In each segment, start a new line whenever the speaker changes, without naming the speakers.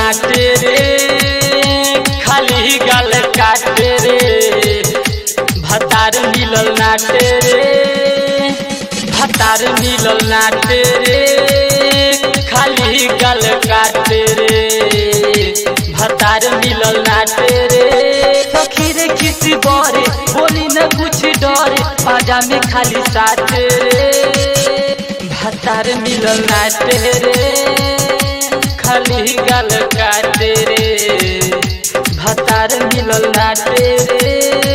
नाटे रे खाली गाल काटे रे भतार मिलल नाटे रे भतार मिलल नाटे रे खाली गाल काटे रे भतार मिलल नाटे रे सखी रे किसी बरे बोली न कुछ डरे पाजा में खाली साथे रे भतार मिलल नाटे रे खाली गाल काटे रे भतार मिलल नाटे रे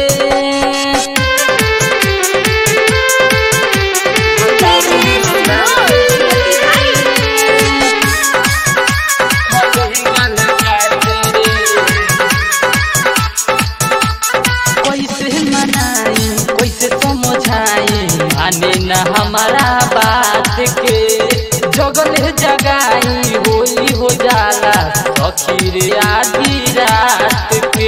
माने न हमारा बात के जगल जगाई होई हो जाला सखी रे आधी रात के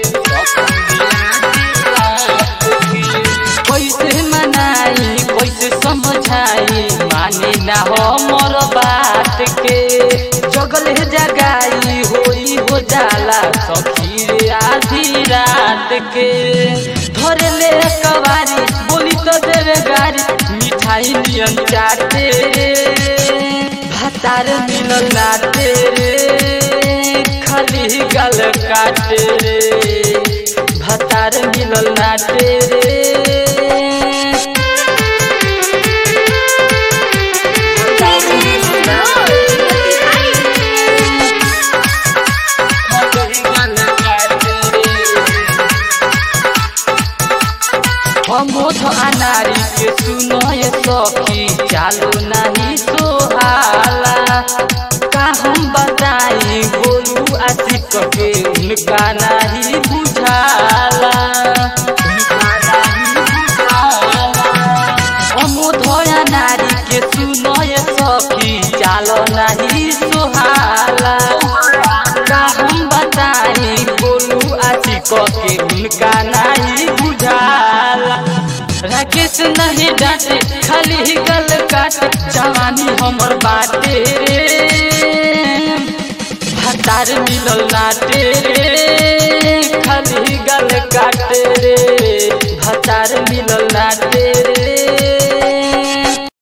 कैसे मनाई कैसे समझाई माने न हमर बात के जगल जगाई होई हो जाला सखी रे आधी रात के धरे ले कवारी बोली तो देवे गारी मिठाई नियन चाटे रे भतार मिलल नाटे रे खाली गाल काटे रे भतार मिलल नाटे रे अमोध अनारी के सुनो ये सखी चालो नहीं सोहाला का हम बताई बोलू आशिक के उनका नहीं बुझाला अमोध अनारी के सुनो ये सखी चालो नहीं सोहाला का हम बताई बोलू आशिक के उनका नहीं बुझाला राकेश नहीं डांटे खाली गल काटे जवानी हमर बाटे रे भतार मिलल नाटे रे खाली गल काटे रे